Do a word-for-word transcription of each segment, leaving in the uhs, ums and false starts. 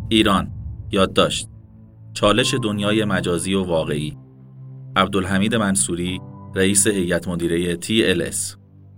ایران، یادداشت. چالش دنیای مجازی و واقعی. عبدالحمید منصوری، رئیس هیئت مدیره تی ال اس.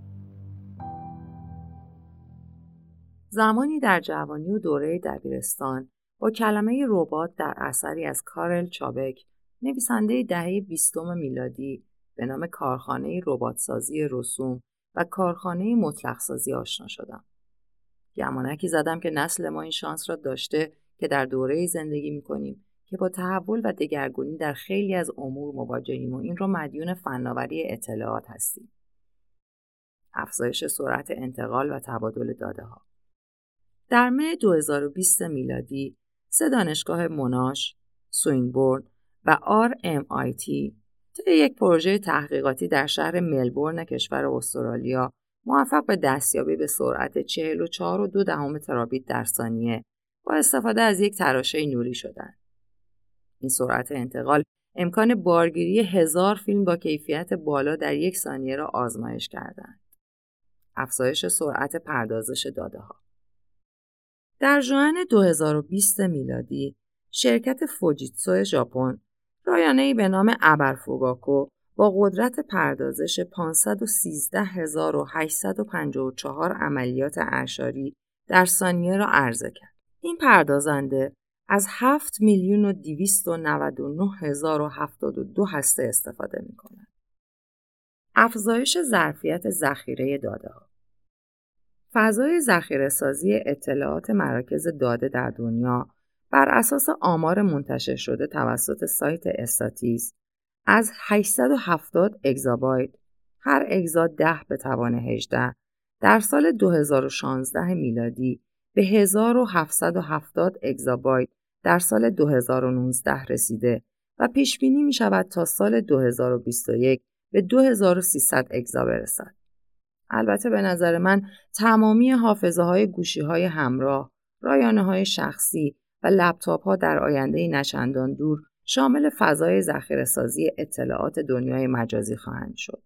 زمانی در جوانی و دوره دبیرستان با کلمه ربات در اثری از کارل چابک، نویسنده دهه بیستم میلادی، به نام کارخانه رباتسازی رسوم و کارخانه مطلق‌سازی آشنا شدم. گمانکی زدم که نسل ما این شانس را داشته که در دوره‌ای زندگی می‌کنیم که با تحول و دگرگونی در خیلی از امور مواجهیم و این را مدیون فناوری اطلاعات هستیم. افزایش سرعت انتقال و تبادل داده‌ها. در مه دو هزار و بیست میلادی، سه دانشگاه موناش، سوینبورن و آر ام آی تی طی یک پروژه تحقیقاتی در شهر ملبورن کشور استرالیا موفق به دستیابی به سرعت چهل و چهار و دو دهم ترابیت در ثانیه با استفاده از یک تراشه نوری شدند. این سرعت انتقال امکان بارگیری هزار فیلم با کیفیت بالا در یک ثانیه را آزمایش کردند. افزایش سرعت پردازش داده‌ها. در ژوئن دو هزار و بیست میلادی، شرکت فوجیتسو ژاپن رایانه‌ای به نام ابرفوگاکو با قدرت پردازش پانصد و سیزده هزار و هشتصد و پنجاه و چهار عملیات اعشاری در ثانیه را عرضه کرد. این پردازنده از هفت میلیون و دویست و نود و نه هزار و هفتاد و دو هسته استفاده می‌کند. افزایش ظرفیت ذخیره داده‌ها. فضای ذخیره‌سازی اطلاعات مراکز داده در دنیا بر اساس آمار منتشر شده توسط سایت استاتیس از هشتصد و هفتاد اگزابایت، هر اگزا ده به توان هجده، در سال دو هزار و شانزده میلادی به هزار و هفتصد و هفتاد اگزابایت در سال دو هزار و نوزده رسیده و پیش بینی می شود تا سال دو هزار و بیست و یک به دو هزار و سیصد اگزا برسد. البته به نظر من تمامی حافظه های گوشی های همراه، رایانه های شخصی و لپتاپ ها در آینده نچندان دور شامل فضای ذخیره‌سازی اطلاعات دنیای مجازی خواهند شد.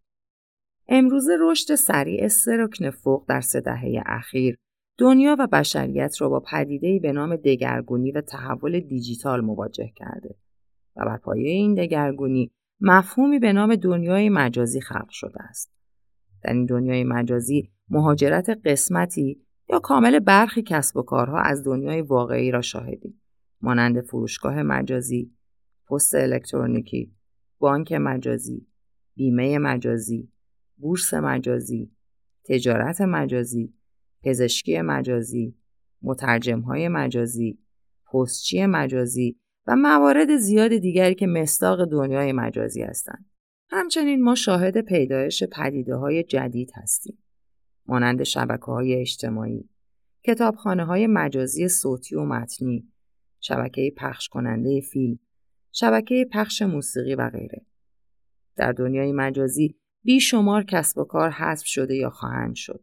امروزه رشد سریع سه رکن فوق در سه دهه اخیر دنیا و بشریت را با پدیده‌ای به نام دگرگونی و تحول دیجیتال مواجه کرده و بر پایه این دگرگونی مفهومی به نام دنیای مجازی خلق شده است. در این دنیای مجازی مهاجرت قسمتی یا کامل برخی کسب و کارها از دنیای واقعی را شاهدیم، مانند فروشگاه مجازی، پست الکترونیکی، بانک مجازی، بیمه مجازی، بورس مجازی، تجارت مجازی، پزشکی مجازی، مترجم‌های مجازی، پستچی مجازی و موارد زیاد دیگری که مصداق دنیای مجازی هستند. همچنین ما شاهد پیدایش پدیده‌های جدید هستیم، مانند شبکه‌های اجتماعی، کتابخانه‌های مجازی صوتی و متنی، شبکه پخش کننده فیلم، شبکه پخش موسیقی و غیره. در دنیای مجازی بیشمار کسب و کار حذف شده یا خواهند شد.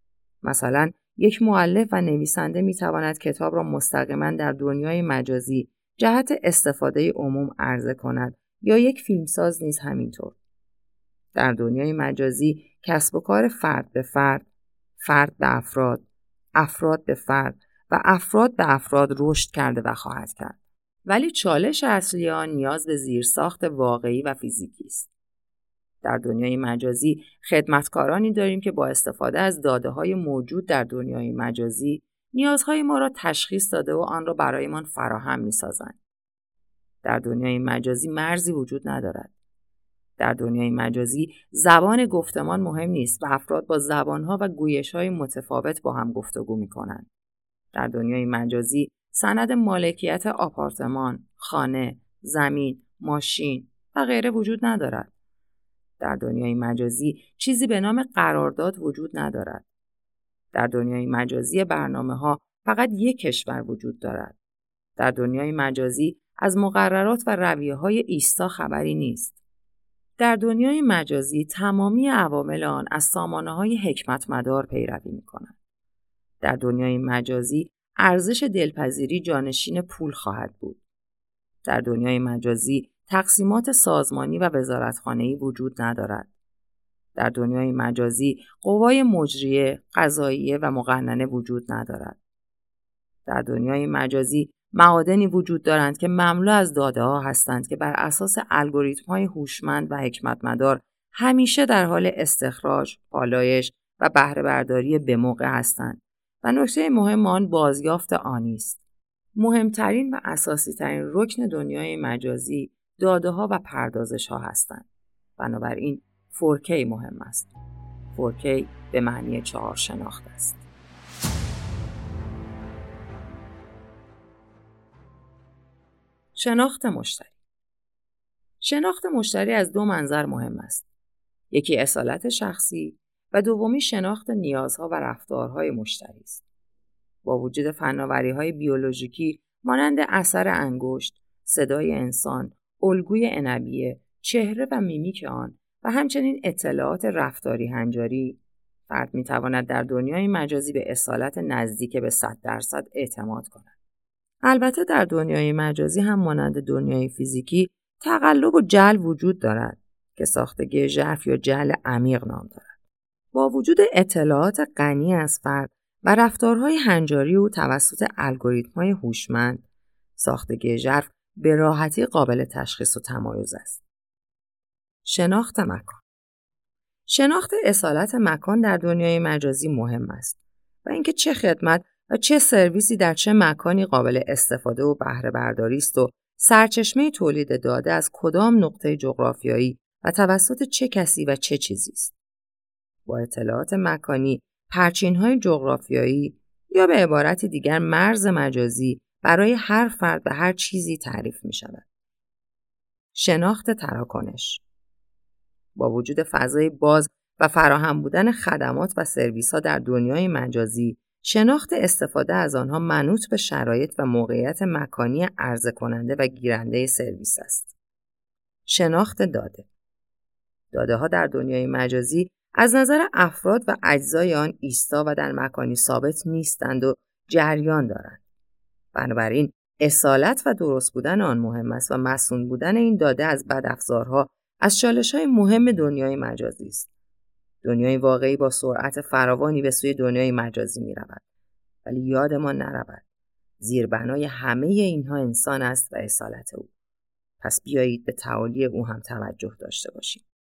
مثلا یک مؤلف و نویسنده می‌تواند کتاب را مستقیما در دنیای مجازی جهت استفاده عموم عرضه کند یا یک فیلمساز نیز همینطور. در دنیای مجازی کسب و کار فرد به فرد، فرد به افراد، افراد به فرد و افراد به افراد رشد کرده و خواهد کرد. ولی چالش اصلی آن نیاز به زیرساخت واقعی و فیزیکی است. در دنیای مجازی خدمتکارانی داریم که با استفاده از داده‌های موجود در دنیای مجازی نیازهای ما را تشخیص داده و آن را برایمان فراهم می‌سازند. در دنیای مجازی مرزی وجود ندارد. در دنیای مجازی زبان گفتمان مهم نیست و افراد با زبانها و گویش‌های متفاوت با هم گفتگو می‌کنند. در دنیای مجازی سند مالکیت آپارتمان، خانه، زمین، ماشین و غیره وجود ندارد. در دنیای مجازی چیزی به نام قرارداد وجود ندارد. در دنیای مجازی برنامه‌ها فقط یک کشور وجود دارد. در دنیای مجازی از مقررات و رویه‌های ایستا خبری نیست. در دنیای مجازی تمامی عوامل آن از سامانه‌های حکمت‌مدار پیروی می‌کنند. در دنیای مجازی ارزش دلپذیری جانشین پول خواهد بود. در دنیای مجازی تقسیمات سازمانی و وزارتخانه‌ای وجود ندارد. در دنیای مجازی قوای مجریه، قضاییه و مقننه وجود ندارد. در دنیای مجازی معادنی وجود دارند که مملو از داده‌ها هستند که بر اساس الگوریتم‌های هوشمند و حکمت‌مدار همیشه در حال استخراج، پالایش و بهره برداری به موقع هستند و نکته مهم آن بازیافت آنی است. مهمترین و اساسی ترین رکن دنیای مجازی داده‌ها و پردازش‌ها هستند. بنابراین فور کی مهم است. فور کی به معنی چهار شناخت است. شناخت مشتری. شناخت مشتری از دو منظر مهم است. یکی اصالت شخصی و دومی شناخت نیازها و رفتارهای مشتری است. با وجود فناوری‌های بیولوژیکی مانند اثر انگشت، صدای انسان، الگوی عنبیه، چهره و میمیک آن و همچنین اطلاعات رفتاری هنجاری، فرد می‌تواند در دنیای مجازی به اصالت نزدیک به صد درصد اعتماد کند. البته در دنیای مجازی هم مانند دنیای فیزیکی تقلب و جعل وجود دارد که ساختگی ژرف یا جعل عمیق نام دارد. با وجود اطلاعات غنی از فرد و رفتارهای هنجاری او توسط الگوریتم‌های هوشمند، ساختگی ژرف به راحتی قابل تشخیص و تمایز است. شناخت مکان. شناخت اصالت مکان در دنیای مجازی مهم است و اینکه چه خدمت و چه سرویسی در چه مکانی قابل استفاده و بهره برداری است و سرچشمه تولید داده از کدام نقطه جغرافیایی و توسط چه کسی و چه چیزی است. با اطلاعات مکانی، پرچین‌های جغرافیایی یا به عبارت دیگر مرز مجازی برای هر فرد و هر چیزی تعریف می‌شود. شناخت تراکنش. با وجود فضای باز و فراهم بودن خدمات و سرویس‌ها در دنیای مجازی، شناخت استفاده از آنها منوط به شرایط و موقعیت مکانی عرضه کننده و گیرنده سرویس است. شناخت داده. داده‌ها در دنیای مجازی از نظر افراد و اجزای آن ایستا و در مکانی ثابت نیستند و جریان دارند. بنابراین اصالت و درست بودن آن مهم است و مسئول بودن این داده از بدافزارها از چالش‌های مهم دنیای مجازی است. دنیای واقعی با سرعت فراوانی به سوی دنیای مجازی می‌رود. ولی یادمان نرود زیربنای همه اینها انسان است و اصالت او. پس بیایید به تعالی او هم توجه داشته باشیم.